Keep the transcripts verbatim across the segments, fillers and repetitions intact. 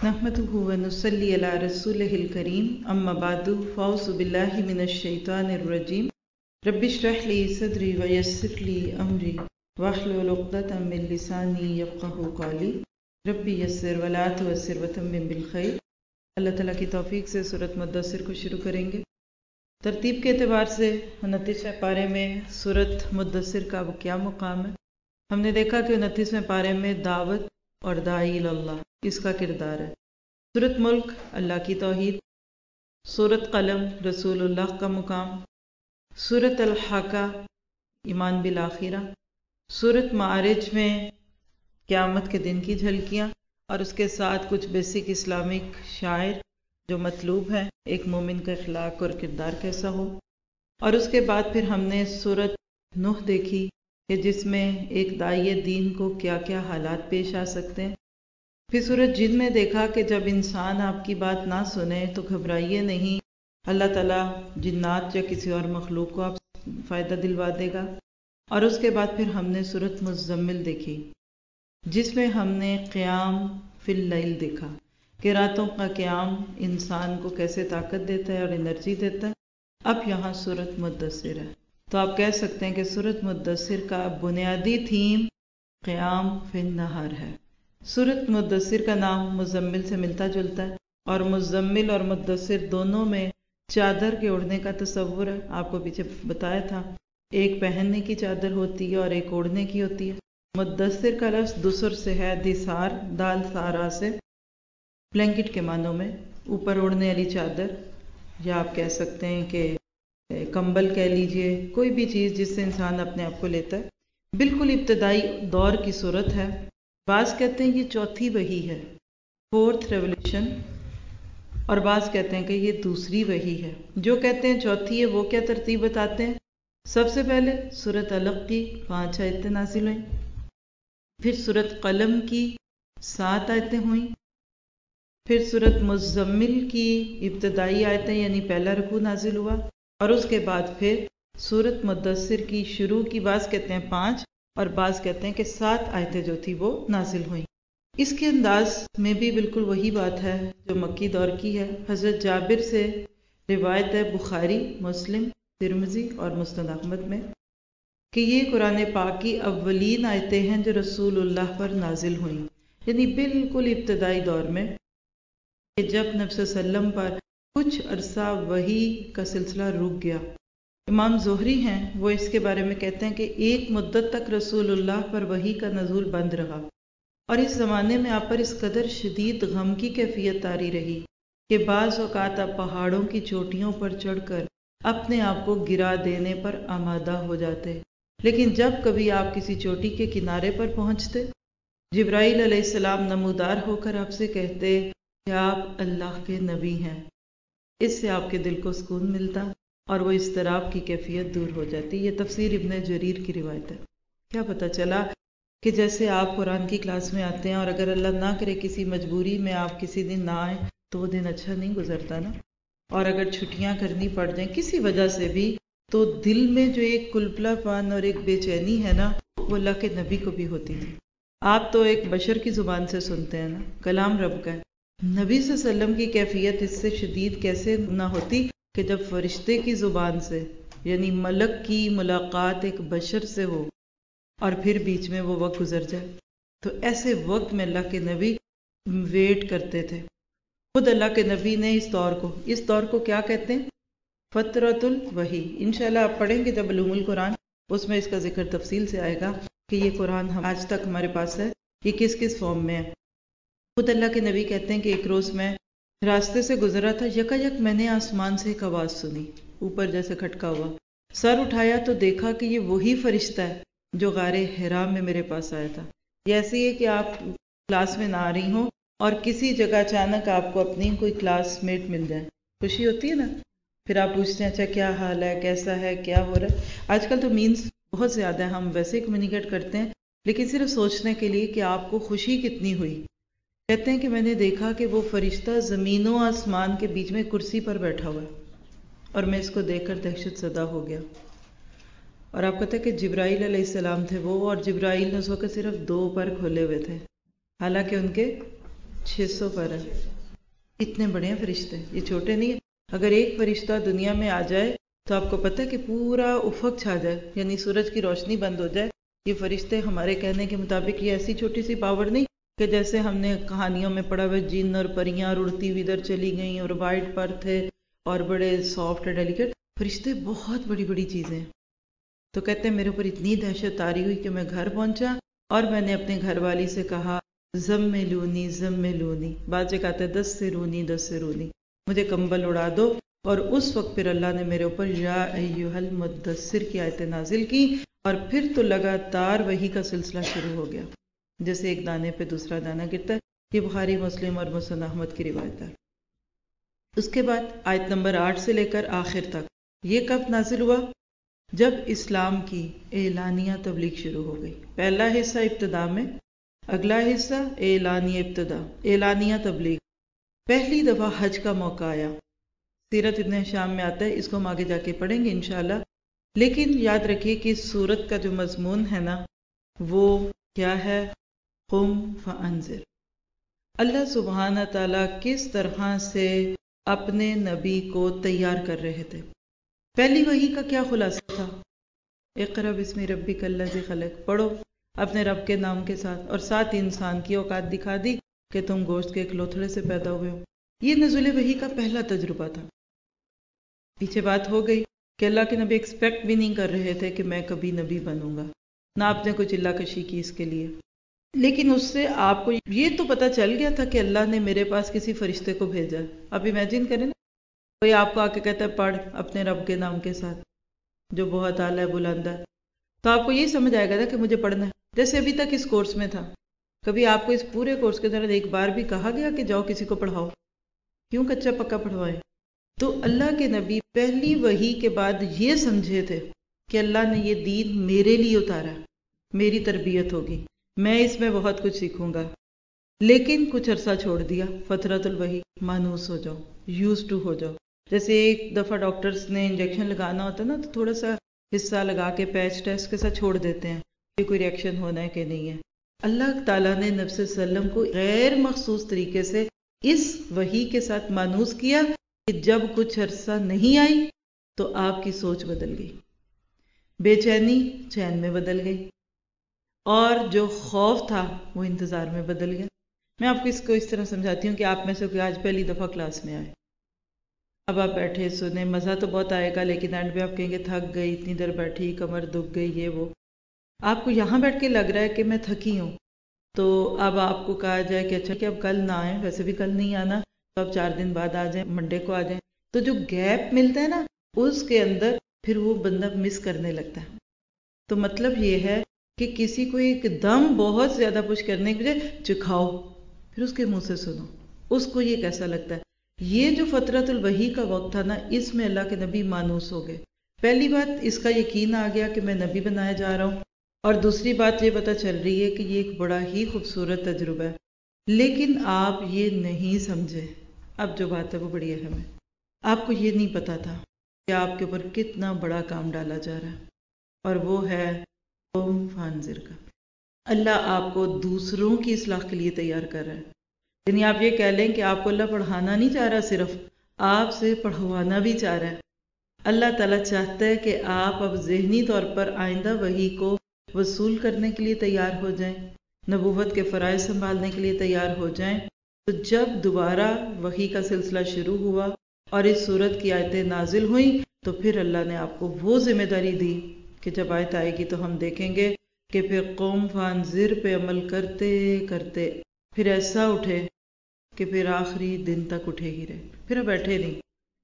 नहमदुहु व नुसल्ली अला रसूलिहिल करीम अम्मा बादु फ़अऊज़ु बिल्लाहि मिनश शैतानिर रजीम रब्बि इश्रह ली सदरी व यस्सिर ली अमरी वहलुल उक़दतम मिन लिसानी यफ़क़हू क़ौली रब्बि यस्सिर व ला तुअस्सिर व तम्मिम बिल खैर। अल्लाह ताला की तौफीक से सूरत मुद्दस्सिर को शुरू करेंगे। तरतीब के एतबार से उनतीसवें पारे में सूरत मुद्दस्सिर का क्या मुकाम है। हमने देखा कि उनतीसवें पारे में दावत और दाई अल्लाह इसका किरदार है। सूरत मुल्क अल्लाह की तौहीद, सूरत कलम रसूलुल्लाह का मुकाम, सूरत अल-हाका ईमान बिल आखिरा, सूरत मारिज में क़यामत के दिन की झलकियाँ और उसके साथ कुछ बेसिक इस्लामिक शायर जो मतलूब है, एक मोमिन का अखलाक और किरदार कैसा हो। और उसके बाद फिर हमने सूरत नूह देखी कि जिसमें एक दाई दीन को क्या क्या हालात पेश आ सकते हैं। फिर सूरत जिन में देखा कि जब इंसान आपकी बात ना सुने तो घबराइए नहीं, अल्लाह ताला जिन्नात या किसी और मखलूक को आप फ़ायदा दिलवा देगा। और उसके बाद फिर हमने सूरत मुज़्ज़म्मिल देखी जिसमें हमने क़याम फिल लैल देखा कि रातों का क़याम इंसान को कैसे ताकत देता है और एनर्जी देता है। अब यहाँ सूरत मुद्दस्सिर है, तो आप कह सकते हैं कि सूरत मुद्दस्सिर का बुनियादी थीम क़याम फिल नहार है। सूरत मुद्दस्सिर का नाम मुज़म्मिल से मिलता जुलता है और मुज़म्मिल और मुद्दस्सिर दोनों में चादर के ओढ़ने का तस्वुर है। आपको पीछे बताया था, एक पहनने की चादर होती है और एक ओढ़ने की होती है। मुद्दस्सिर का लफ्ज़ दुसर से है, दिसार दाल सारा से, ब्लैंकेट के मानों में, ऊपर ओढ़ने वाली चादर, या आप कह सकते हैं कि कंबल कह लीजिए, कोई भी चीज़ जिससे इंसान अपने आप को लेता है। बिल्कुल इब्तदाई दौर की सूरत है। बाज़ कहते हैं ये चौथी वही है, फोर्थ रेवल्यूशन, और बाज़ कहते हैं कि ये दूसरी वही है। जो कहते हैं चौथी है वो क्या तरतीब बताते हैं। सबसे पहले सूरत अलक़ की पाँच आयतें नाजिल हुई, फिर सूरत कलम की सात आयतें हुई, फिर सूरत मुज़्ज़म्मिल की इब्तदाई आयतें यानी पहला रुकू नाजिल हुआ, और उसके बाद फिर सूरत मुद्दस्सिर की शुरू की बाज़ कहते हैं पाँच और बाज़ कहते हैं कि सात आयतें जो थी वो नाजिल हुई। इसके अंदाज में भी बिल्कुल वही बात है जो मक्की दौर की है। हज़रत जाबिर से रिवायत है बुखारी, मुस्लिम, तिरमिज़ी और मुस्नद अहमद में कि ये कुरान पाक की अव्वलीन आयतें हैं जो रसूलुल्लाह पर नाजिल हुई, यानी बिल्कुल इब्तदाई दौर में, कि जब नबी सल्लम पर कुछ अरसा वही का सिलसिला रुक गया। इमाम ज़ोहरी हैं, वो इसके बारे में कहते हैं कि एक मुद्दत तक रसूलुल्लाह पर वही का नज़ूल बंद रहा और इस ज़माने में आप पर इस कदर शदीद गम की कैफियत तारी रही कि बाज़ औक़ात आप पहाड़ों की चोटियों पर चढ़कर अपने आप को गिरा देने पर आमादा हो जाते, लेकिन जब कभी आप किसी चोटी के किनारे पर पहुँचते, जिब्राईल अलैहिस्सलाम नमूदार होकर आपसे कहते कि आप अल्लाह के नबी हैं। इससे आपके दिल को सुकून मिलता और वो इस्तराब की कैफियत दूर हो जाती। ये तफसीर इब्न जरीर की रिवायत है। क्या पता चला कि जैसे आप कुरान की क्लास में आते हैं और अगर अल्लाह ना करे किसी मजबूरी में आप किसी दिन ना आए तो वो दिन अच्छा नहीं गुजरता ना, और अगर छुट्टियां करनी पड़ जाएं किसी वजह से भी, तो दिल में जो एक कुलपलापन और एक बेचैनी है ना, वो अल्लाह के नबी को भी होती थी। आप तो एक बशर की जुबान से सुनते हैं ना, कलाम रब का है। नबी सल्लल्लाहु अलैहि वसल्लम की कैफियत इससे शदीद कैसे ना होती कि जब फरिश्ते की ज़ुबान से, यानी मलक की मुलाकात एक बशर से हो और फिर बीच में वो वक्त गुजर जाए, तो ऐसे वक्त में अल्लाह के नबी वेट करते थे। खुद अल्लाह के नबी ने इस दौर को इस दौर को क्या कहते हैं, फ़तरतुल वही। इंशाल्लाह आप पढ़ेंगे जब उलूमुल कुरान, उसमें इसका जिक्र तफसील से आएगा कि ये कुरान हम आज तक हमारे पास है, ये किस किस फॉर्म में है। खुद अल्लाह के नबी कहते हैं कि एक रोज़ मैं रास्ते से गुजरा था, यकायक मैंने आसमान से एक आवाज़ सुनी, ऊपर जैसे खटका हुआ। सर उठाया तो देखा कि ये वही फरिश्ता है जो गारे हिरा में मेरे पास आया था। ये ऐसी है कि आप क्लास में ना आ रही हो और किसी जगह अचानक आपको अपनी कोई क्लासमेट मिल जाए, खुशी होती है ना, फिर आप पूछते हैं अच्छा क्या हाल है, कैसा है, क्या हो रहा है। आजकल तो मीन्स बहुत ज़्यादा है, हम वैसे कम्युनिकेट करते हैं, लेकिन सिर्फ सोचने के लिए कि आपको खुशी कितनी हुई। कहते हैं कि मैंने देखा कि वो फरिश्ता ज़मीनों आसमान के बीच में कुर्सी पर बैठा हुआ है और मैं इसको देखकर दहशत ज़दा हो गया। और आप कहते हैं कि जिब्राईल अलैहिस्सलाम थे वो, और जिब्राईल ने उस वक़्त सिर्फ दो पर खोले हुए थे, हालांकि उनके چھ سو پر ہے. اتنے بڑے ہیں فرشتے، یہ چھوٹے نہیں ہیں. اگر ایک فرشتہ دنیا میں آ جائے تو آپ کو پتہ ہے کہ پورا افق چھا جائے، یعنی سورج کی روشنی بند ہو جائے. یہ فرشتے ہمارے کہنے کے مطابق یہ ایسی چھوٹی سی پاور نہیں کہ جیسے ہم نے کہانیوں میں پڑھا ہوا جن اور پریاں اور اڑتی ہوئی ادھر چلی گئیں اور وائٹ پر تھے اور بڑے سافٹ اور ڈیلیکیٹ. فرشتے بہت بڑی بڑی چیزیں ہیں. تو کہتے ہیں میرے اوپر اتنی دہشت تاری ہوئی کہ میں گھر پہنچا اور میں نے اپنے گھر والی سے کہا زملونی زملونی، بعض جگہ کہتے ہیں دس سے رونی دس سے رونی، مجھے کمبل اڑا دو. اور اس وقت پھر اللہ نے میرے اوپر یا ایھا المدثر کی آیتیں نازل کی اور پھر تو لگاتار وحی کا سلسلہ شروع ہو گیا، جیسے ایک دانے پہ دوسرا دانہ گرتا ہے. یہ بخاری مسلم اور مسند احمد کی روایت ہے. اس کے بعد آیت نمبر آٹھ سے لے کر آخر تک یہ کب نازل ہوا؟ جب اسلام کی اعلانیہ تبلیغ شروع ہو گئی. پہلا حصہ ابتدا میں، اگلا حصہ اعلانیہ ابتدا اعلانیہ تبلیغ. پہلی دفعہ حج کا موقع آیا، سیرت ابن ہشام میں آتا ہے، اس کو ہم آگے جا کے پڑھیں گے انشاءاللہ. لیکن یاد رکھیے کہ اس سورت کا جو مضمون ہے نا وہ کیا ہے؟ قم فانذر. اللہ سبحانہ تعالیٰ کس طرح سے اپنے نبی کو تیار کر رہے تھے. پہلی وحی کا کیا خلاصہ تھا؟ اقرأ بسم ربک الذی خلق، پڑھو اپنے رب کے نام کے ساتھ، اور ساتھ انسان کی اوقات دکھا دی کہ تم گوشت کے ایک لوتھڑے سے پیدا ہوئے ہو. یہ نزول وحی کا پہلا تجربہ تھا. پیچھے بات ہو گئی کہ اللہ کے نبی ایکسپیکٹ بھی نہیں کر رہے تھے کہ میں کبھی نبی بنوں گا، نہ آپ نے کوئی چلا کشی کی اس کے لیے. لیکن اس سے آپ کو یہ تو پتہ چل گیا تھا کہ اللہ نے میرے پاس کسی فرشتے کو بھیجا. اب امیجن کریں نا، کوئی آپ کو آ کے کہتا ہے پڑھ اپنے رب کے نام کے ساتھ جو بہت اعلیٰ بلند ہے، تو آپ کو یہی سمجھ آئے گا نا کہ مجھے پڑھنا ہے. جیسے ابھی تک اس کورس میں تھا، کبھی آپ کو اس پورے کورس کے دوران ایک بار بھی کہا گیا کہ جاؤ کسی کو پڑھاؤ؟ کیوں کچا پکا پڑھوائے؟ تو اللہ کے نبی پہلی وحی کے بعد یہ سمجھے تھے کہ اللہ نے یہ دین میرے لیے اتارا، میری تربیت ہوگی، میں اس میں بہت کچھ سیکھوں گا. لیکن کچھ عرصہ چھوڑ دیا، فترۃ الوحی، مانوس ہو جاؤ، یوز ٹو ہو جاؤ. جیسے ایک دفعہ ڈاکٹرز نے انجیکشن لگانا ہوتا ہے نا تو تھوڑا سا حصہ لگا کے پیچ ٹیسٹ کے ساتھ چھوڑ دیتے ہیں کہ کوئی ریئیکشن ہونا ہے کہ نہیں ہے. اللہ تعالیٰ نے نبی صلی اللہ علیہ وسلم کو غیر مخصوص طریقے سے اس وحی کے ساتھ مانوس کیا کہ جب کچھ عرصہ نہیں آئی تو آپ کی سوچ بدل گئی، بے چینی چین میں بدل گئی، اور جو خوف تھا وہ انتظار میں بدل گیا. میں آپ کو اس کو اس طرح سمجھاتی ہوں کہ آپ میں سے کوئی آج پہلی دفعہ کلاس میں آئے، اب آپ بیٹھے سنیں، مزہ تو بہت آئے گا، لیکن اینڈ پہ آپ کہیں گے تھک گئی، اتنی دیر بیٹھی، کمر دکھ گئی، یہ وہ. آپ کو یہاں بیٹھ کے لگ رہا ہے کہ میں تھکی ہوں، تو اب آپ کو کہا جائے کہ اچھا کہ اب کل نہ آئیں، ویسے بھی کل نہیں آنا، تو اب چار دن بعد آ جائیں، منڈے کو آ جائیں. تو جو گیپ ملتا ہے نا اس کے اندر پھر وہ بندہ مس کرنے لگتا ہے. تو مطلب یہ ہے کہ کسی کو ایک دم بہت زیادہ پش کرنے کے بجائے چکھاؤ، پھر اس کے منہ سے سنو اس کو یہ کیسا لگتا ہے. یہ جو فترۃ الوحی کا وقت تھا نا، اس میں اللہ کے نبی مانوس ہو گئے. پہلی بات اس کا یقین آ گیا کہ میں نبی بنایا جا رہا ہوں، اور دوسری بات یہ پتہ چل رہی ہے کہ یہ ایک بڑا ہی خوبصورت تجربہ ہے. لیکن آپ یہ نہیں سمجھے. اب جو بات ہے وہ بڑی اہم ہے. آپ کو یہ نہیں پتا تھا کہ آپ کے اوپر کتنا بڑا کام ڈالا جا رہا ہے، اور وہ ہے قم فانذر کا. اللہ آپ کو دوسروں کی اصلاح کے لیے تیار کر رہا ہے. یعنی آپ یہ کہہ لیں کہ آپ کو اللہ پڑھانا نہیں چاہ رہا، صرف آپ سے پڑھوانا بھی چاہ رہا ہے. اللہ تعالیٰ چاہتا ہے کہ آپ اب ذہنی طور پر آئندہ وحی کو وصول کرنے کے لیے تیار ہو جائیں، نبوت کے فرائض سنبھالنے کے لیے تیار ہو جائیں. تو جب دوبارہ وحی کا سلسلہ شروع ہوا اور اس سورت کی آیتیں نازل ہوئیں تو پھر اللہ نے آپ کو وہ ذمہ داری دی کہ جب آیت آئے گی تو ہم دیکھیں گے کہ پھر قوم فانذر پہ عمل کرتے کرتے پھر ایسا اٹھے کہ پھر آخری دن تک اٹھے ہی رہے، پھر اب بیٹھے نہیں،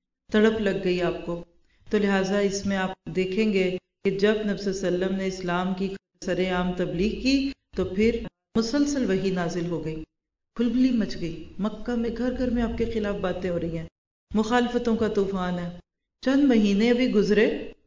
تڑپ لگ گئی آپ کو. تو لہٰذا اس میں آپ دیکھیں گے کہ جب نبی صلی اللہ علیہ وسلم نے اسلام کی سر عام تبلیغ کی تو پھر مسلسل وحی نازل ہو گئی، کھلبلی مچ گئی. مکہ میں گھر گھر میں آپ کے خلاف باتیں ہو رہی ہیں، مخالفتوں کا طوفان ہے. چند مہینے ابھی گزرے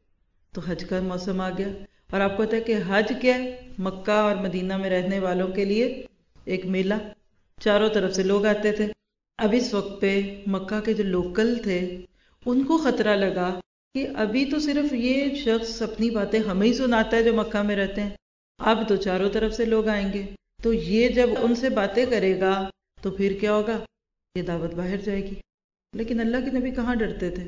تو حج کا موسم آ گیا، اور آپ کو پتا ہے کہ حج کیا ہے؟ مکہ اور مدینہ میں رہنے والوں کے لیے ایک میلہ، چاروں طرف سے لوگ آتے تھے. اب اس وقت پہ مکہ کے جو لوکل تھے ان کو خطرہ لگا کہ ابھی تو صرف یہ شخص اپنی باتیں ہمیں ہی سناتا ہے جو مکہ میں رہتے ہیں، اب تو چاروں طرف سے لوگ آئیں گے، تو یہ جب ان سے باتیں کرے گا تو پھر کیا ہوگا؟ یہ دعوت باہر جائے گی۔ لیکن اللہ کے نبی کہاں ڈرتے تھے؟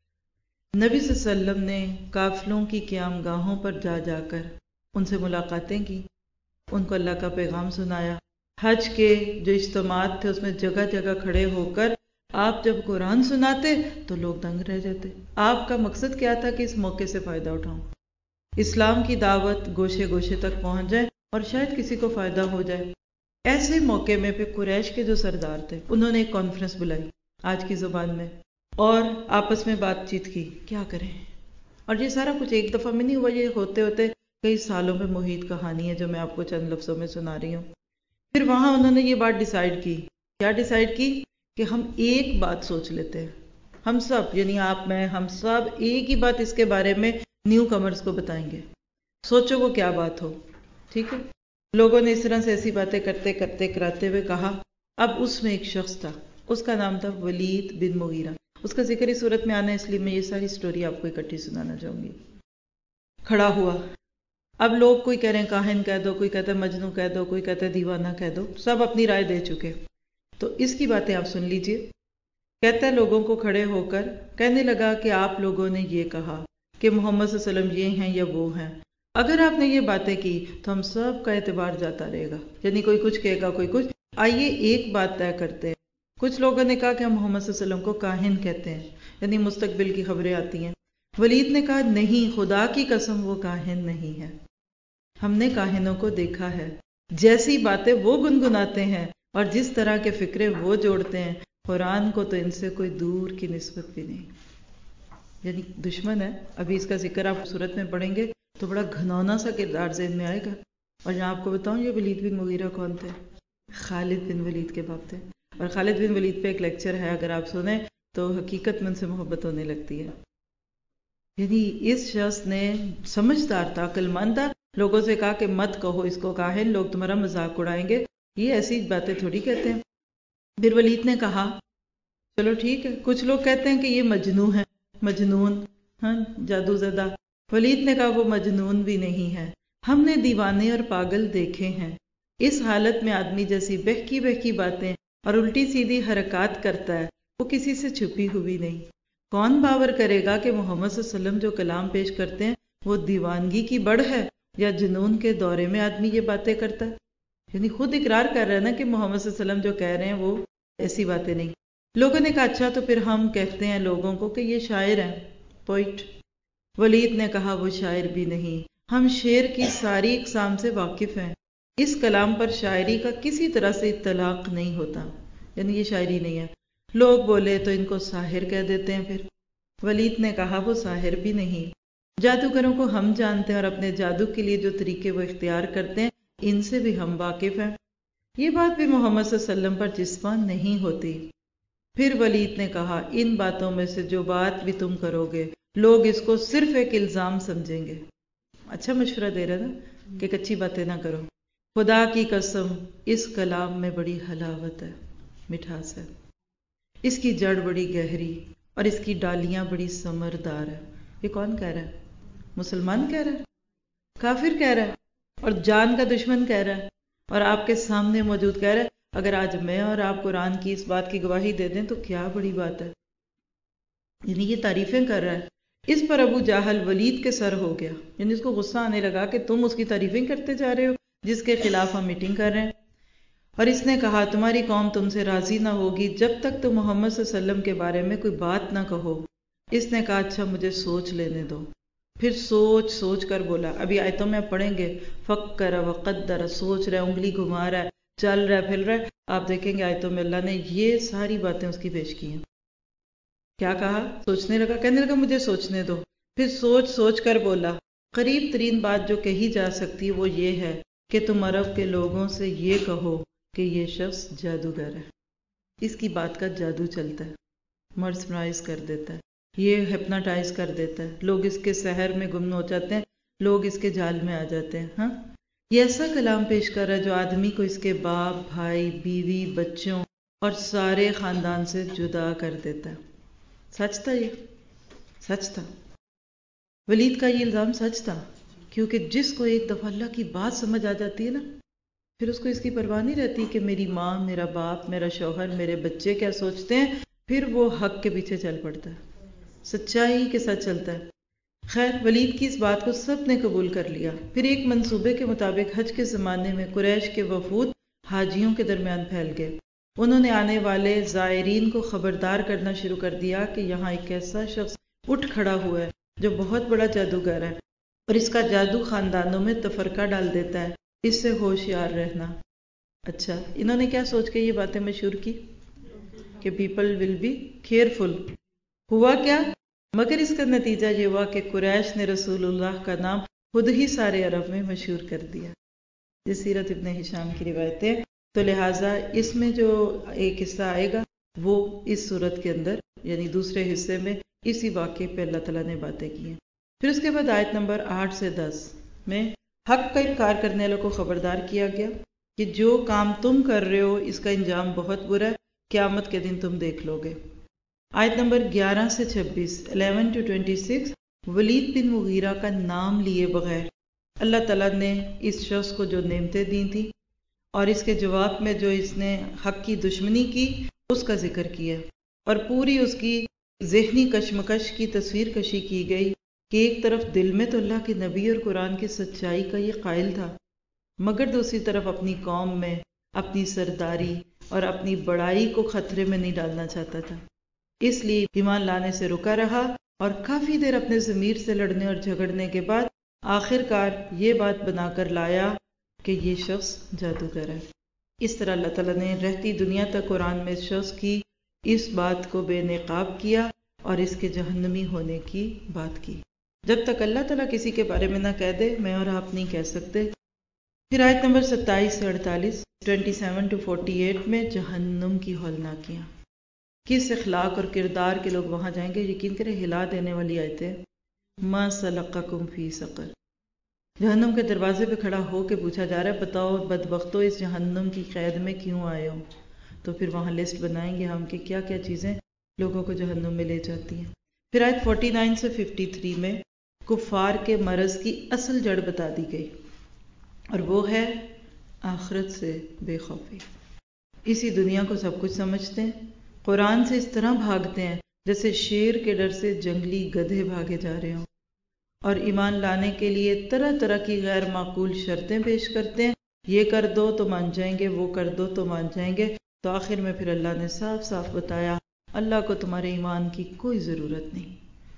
نبی صلی اللہ علیہ وسلم نے قافلوں کی قیام گاہوں پر جا جا کر ان سے ملاقاتیں کی، ان کو اللہ کا پیغام سنایا۔ حج کے جو اجتماعات تھے اس میں جگہ جگہ کھڑے ہو کر آپ جب قرآن سناتے تو لوگ دنگ رہ جاتے۔ آپ کا مقصد کیا تھا کہ اس موقع سے فائدہ اٹھاؤں، اسلام کی دعوت گوشے گوشے تک پہنچ جائے اور شاید کسی کو فائدہ ہو جائے۔ ایسے موقع میں پھر قریش کے جو سردار تھے انہوں نے ایک کانفرنس بلائی آج کی زبان میں، اور آپس میں بات چیت کی کیا کریں۔ اور یہ سارا کچھ ایک دفعہ میں نہیں ہوا، یہ ہوتے ہوتے کئی سالوں میں محیط کہانی ہے جو میں آپ کو چند لفظوں میں سنا رہی ہوں۔ پھر وہاں انہوں نے یہ بات ڈیسائیڈ کی، کیا ڈیسائیڈ کی؟ کہ ہم ایک بات سوچ لیتے ہیں، ہم سب یعنی آپ میں ہم سب ایک ہی بات اس کے بارے میں نیو کمرز کو بتائیں گے، سوچو وہ کیا بات ہو، ٹھیک ہے؟ لوگوں نے اس طرح سے ایسی باتیں کرتے کرتے کراتے ہوئے کہا۔ اب اس میں ایک شخص تھا، اس کا نام تھا ولید بن مغیرہ، اس کا ذکر اس صورت میں آنا ہے اس لیے میں یہ ساری سٹوری آپ کو اکٹھی سنانا چاہوں گی۔ کھڑا ہوا، اب لوگ کوئی کہہ رہے ہیں کاہن کہہ دو، کوئی کہتا ہے مجنوں کہہ دو، کوئی کہتا ہے دیوانہ کہہ دو، سب اپنی رائے دے چکے۔ تو اس کی باتیں آپ سن لیجئے۔ کہتا ہے لوگوں کو کھڑے ہو کر کہنے لگا کہ آپ لوگوں نے یہ کہا کہ محمد صلی اللہ علیہ وسلم یہ ہیں یا وہ ہیں، اگر آپ نے یہ باتیں کی تو ہم سب کا اعتبار جاتا رہے گا، یعنی کوئی کچھ کہے گا کوئی کچھ، آئیے ایک بات طے کرتے ہیں۔ کچھ لوگوں نے کہا کہ ہم محمد صلی اللہ علیہ وسلم کو کاہن کہتے ہیں، یعنی مستقبل کی خبریں آتی ہیں۔ ولید نے کہا نہیں، خدا کی قسم وہ کاہن نہیں ہے، ہم نے کاہنوں کو دیکھا ہے، جیسی باتیں وہ گنگناتے ہیں اور جس طرح کے فکرے وہ جوڑتے ہیں، قرآن کو تو ان سے کوئی دور کی نسبت بھی نہیں۔ یعنی دشمن ہے۔ ابھی اس کا ذکر آپ صورت میں پڑھیں گے تو بڑا گھنونا سا کردار ذہن میں آئے گا۔ اور یہاں آپ کو بتاؤں یہ ولید بن مغیرہ کون تھے؟ خالد بن ولید کے باپ تھے۔ اور خالد بن ولید پہ ایک لیکچر ہے، اگر آپ سنیں تو حقیقت میں ان سے محبت ہونے لگتی ہے۔ یعنی اس شخص نے سمجھدار تھا، عقل مند تھا، لوگوں سے کہا کہ مت کہو اس کو کاہن، لوگ تمہارا مذاق اڑائیں گے، یہ ایسی باتیں تھوڑی کہتے ہیں۔ پھر ولید نے کہا چلو ٹھیک ہے، کچھ لوگ کہتے ہیں کہ یہ مجنون ہے، مجنون، ہاں جادو زدہ۔ ولید نے کہا وہ مجنون بھی نہیں ہے، ہم نے دیوانے اور پاگل دیکھے ہیں، اس حالت میں آدمی جیسی بہکی بہکی باتیں اور الٹی سیدھی حرکات کرتا ہے، وہ کسی سے چھپی ہوئی نہیں۔ کون باور کرے گا کہ محمد صلی اللہ علیہ وسلم جو کلام پیش کرتے ہیں وہ دیوانگی کی بڑھ ہے یا جنون کے دورے میں آدمی یہ باتیں کرتا ہے؟ یعنی خود اقرار کر رہا ہے نا کہ محمد صلی اللہ علیہ وسلم جو کہہ رہے ہیں وہ ایسی باتیں نہیں۔ لوگوں نے کہا اچھا تو پھر ہم کہتے ہیں لوگوں کو کہ یہ شاعر ہیں، پوئٹ۔ ولید نے کہا وہ شاعر بھی نہیں، ہم شعر کی ساری اقسام سے واقف ہیں، اس کلام پر شاعری کا کسی طرح سے اطلاق نہیں ہوتا، یعنی یہ شاعری نہیں ہے۔ لوگ بولے تو ان کو ساحر کہہ دیتے ہیں۔ پھر ولید نے کہا وہ ساحر بھی نہیں، جادوگروں کو ہم جانتے ہیں اور اپنے جادو کے لیے جو طریقے وہ اختیار کرتے ہیں ان سے بھی ہم واقف ہیں، یہ بات بھی محمد صلی اللہ علیہ وسلم پر جسمان نہیں ہوتی۔ پھر ولید نے کہا ان باتوں میں سے جو بات بھی تم کرو گے لوگ اس کو صرف ایک الزام سمجھیں گے۔ اچھا مشورہ دے رہا نا کہ کچھی باتیں نہ کرو۔ خدا کی قسم اس کلام میں بڑی حلاوت ہے، مٹھاس ہے، اس کی جڑ بڑی گہری اور اس کی ڈالیاں بڑی ثمردار ہے۔ یہ کون کہہ رہا ہے؟ مسلمان کہہ رہا ہے، کافر کہہ رہا ہے، اور جان کا دشمن کہہ رہا ہے، اور آپ کے سامنے موجود کہہ رہا ہے اگر آج میں اور آپ قرآن کی اس بات کی گواہی دے دیں تو کیا بڑی بات ہے۔ یعنی یہ تعریفیں کر رہا ہے۔ اس پر ابو جہل ولید کے سر ہو گیا، یعنی اس کو غصہ آنے لگا کہ تم اس کی تعریفیں کرتے جا رہے ہو جس کے خلاف ہم میٹنگ کر رہے ہیں۔ اور اس نے کہا تمہاری قوم تم سے راضی نہ ہوگی جب تک تم محمد صلی اللہ علیہ وسلم کے بارے میں کوئی بات نہ کہو۔ اس نے کہا اچھا مجھے سوچ لینے دو۔ پھر سوچ سوچ کر بولا، ابھی آیتوں میں پڑھیں گے، فکر وقدر، سوچ رہا ہے، انگلی گھما رہا ہے، چل رہا ہے، پھر رہا ہے، آپ دیکھیں گے آیتوں میں اللہ نے یہ ساری باتیں اس کی پیش کی ہیں۔ کیا کہا؟ سوچنے لگا، کہنے لگا مجھے سوچنے دو۔ پھر سوچ سوچ کر بولا قریب ترین بات جو کہی جا سکتی وہ یہ ہے کہ تم عرب کے لوگوں سے یہ کہو کہ یہ شخص جادوگر ہے، اس کی بات کا جادو چلتا ہے، مرسمرائز کر دیتا ہے، یہ ہپناٹائز کر دیتا ہے، لوگ اس کے سحر میں گم ہو جاتے ہیں، لوگ اس کے جال میں آ جاتے ہیں۔ ہاں یہ ایسا کلام پیش کر رہا ہے جو آدمی کو اس کے باپ، بھائی، بیوی، بچوں اور سارے خاندان سے جدا کر دیتا ہے۔ سچ تھا، یہ سچ تھا، ولید کا یہ الزام سچ تھا، کیونکہ جس کو ایک دفعہ اللہ کی بات سمجھ آ جاتی ہے نا پھر اس کو اس کی پرواہ نہیں رہتی کہ میری ماں، میرا باپ، میرا شوہر، میرے بچے کیا سوچتے ہیں، پھر وہ حق کے پیچھے چل پڑتا ہے، سچائی کے ساتھ چلتا ہے۔ خیر، ولید کی اس بات کو سب نے قبول کر لیا۔ پھر ایک منصوبے کے مطابق حج کے زمانے میں قریش کے وفود حاجیوں کے درمیان پھیل گئے۔ انہوں نے آنے والے زائرین کو خبردار کرنا شروع کر دیا کہ یہاں ایک ایسا شخص اٹھ کھڑا ہوا ہے جو بہت بڑا جادوگر ہے اور اس کا جادو خاندانوں میں تفرقہ ڈال دیتا ہے، اس سے ہوشیار رہنا۔ اچھا، انہوں نے کیا سوچ کے یہ باتیں مشہور کی کہ پیپل ول بی کیئرفل۔ ہوا کیا؟ مگر اس کا نتیجہ یہ ہوا کہ قریش نے رسول اللہ کا نام خود ہی سارے عرب میں مشہور کر دیا۔ یہ سیرت ابن ہشام کی روایتیں، تو لہٰذا اس میں جو ایک حصہ آئے گا وہ اس صورت کے اندر، یعنی دوسرے حصے میں اسی واقعے پہ اللہ تعالیٰ نے باتیں کی ہیں۔ پھر اس کے بعد آیت نمبر آٹھ سے دس میں حق کا انکار کرنے والوں کو خبردار کیا گیا کہ جو کام تم کر رہے ہو اس کا انجام بہت برا ہے، قیامت کے دن تم دیکھ لو گے۔ آیت نمبر گیارہ سے چھبیس، eleven to twenty six, Walid bin Mughira کا نام لیے بغیر اللہ تعالیٰ نے اس شخص کو جو نعمتیں دی تھیں اور اس کے جواب میں جو اس نے حق کی دشمنی کی اس کا ذکر کیا، اور پوری اس کی ذہنی کشمکش کی تصویر کشی کی گئی کہ ایک طرف دل میں تو اللہ کے نبی اور قرآن کی سچائی کا یہ قائل تھا، مگر دوسری طرف اپنی قوم میں اپنی سرداری اور اپنی بڑائی کو خطرے میں نہیں ڈالنا چاہتا تھا، اس لیے ایمان لانے سے رکا رہا اور کافی دیر اپنے ضمیر سے لڑنے اور جھگڑنے کے بعد آخر کار یہ بات بنا کر لایا کہ یہ شخص جادوگر ہے۔ اس طرح اللہ تعالیٰ نے رہتی دنیا تک قرآن میں اس شخص کی اس بات کو بے نقاب کیا اور اس کے جہنمی ہونے کی بات کی۔ جب تک اللہ تعالیٰ کسی کے بارے میں نہ کہہ دے، میں اور آپ نہیں کہہ سکتے۔ پھر آیت نمبر ستائیس سے اڑتالیس، twenty seven to forty eight میں جہنم کی ہولناکیاں، کس اخلاق اور کردار کے لوگ وہاں جائیں گے، یقین کریں ہلا دینے والی آیتیں۔ ما سلککم فی سقر، جہنم کے دروازے پہ کھڑا ہو کے پوچھا جا رہا ہے بتاؤ بدبختو اس جہنم کی قید میں کیوں آئے ہو؟ تو پھر وہاں لسٹ بنائیں گے ہم کہ کیا کیا چیزیں لوگوں کو جہنم میں لے جاتی ہیں۔ پھر آیت فورٹی نائن سے ففٹی تھری میں کفار کے مرض کی اصل جڑ بتا دی گئی، اور وہ ہے آخرت سے بے خوفی۔ اسی دنیا کو سب کچھ سمجھتے ہیں، قرآن سے اس طرح بھاگتے ہیں جیسے شیر کے ڈر سے جنگلی گدھے بھاگے جا رہے ہوں، اور ایمان لانے کے لیے طرح طرح کی غیر معقول شرطیں پیش کرتے ہیں، یہ کر دو تو مان جائیں گے، وہ کر دو تو مان جائیں گے۔ تو آخر میں پھر اللہ نے صاف صاف بتایا اللہ کو تمہارے ایمان کی کوئی ضرورت نہیں،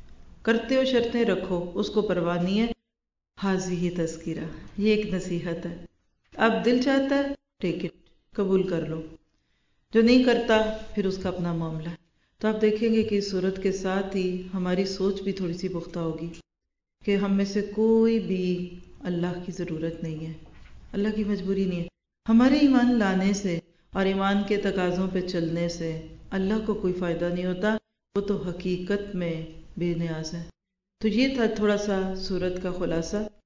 کرتے ہو شرطیں رکھو، اس کو پرواہ نہیں ہے۔ حاضی تذکرہ، یہ ایک نصیحت ہے، اب دل چاہتا ہے ٹیک اٹ، قبول کر لو، جو نہیں کرتا پھر اس کا اپنا معاملہ ہے۔ تو آپ دیکھیں گے کہ اس صورت کے ساتھ ہی ہماری سوچ بھی تھوڑی سی پختہ ہوگی کہ ہم میں سے کوئی بھی اللہ کی ضرورت نہیں ہے، اللہ کی مجبوری نہیں ہے۔ ہمارے ایمان لانے سے اور ایمان کے تقاضوں پہ چلنے سے اللہ کو کوئی فائدہ نہیں ہوتا، وہ تو حقیقت میں بے نیاز ہے۔ تو یہ تھا تھوڑا سا سورت کا خلاصہ۔